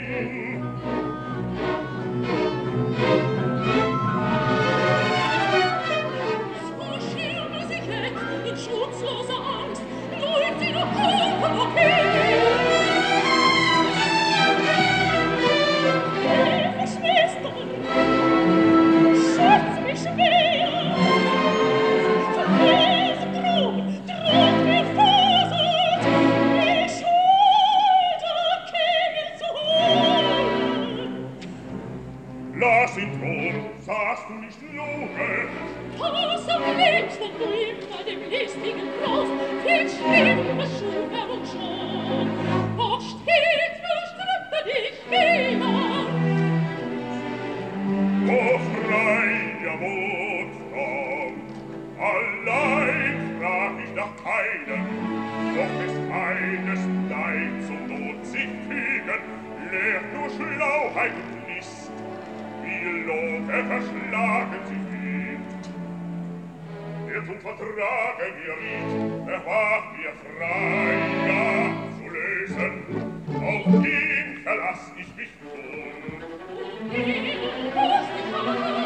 Lass ihn tun, sagst du nicht Lüge? Was am liebsten du immer dem listigen Trost, viel schlimme Schuhe und schon, doch stets verströmte dich jemand. O freier Mondfrau, allein frag ich nach keinem, doch ist eines Leid zum Not sich fügen, lehrt nur Schlauheit und List, wie Loke verschlagen sie fliegt. Der zum Vertragen ihr riet, erwagt ihr freier zu lösen, auf ihn verlass ich mich nun. Und ihn muss ich